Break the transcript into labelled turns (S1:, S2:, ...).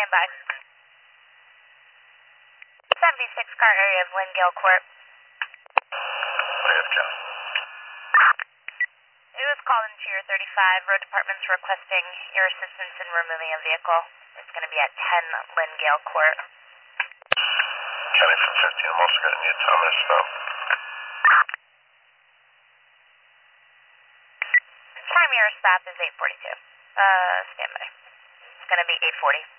S1: stand by. 76 car area of Lynn-Gale Court.
S2: What do you have, John?
S1: It was called in Tier 35. Road Department's requesting your assistance in removing a vehicle. It's going to be at 10 Lynn-Gale Court.
S2: Kenny from 15, I'm also getting you Thomas.
S1: Time your stop is 8:42. Stand by. It's going to be 8:40.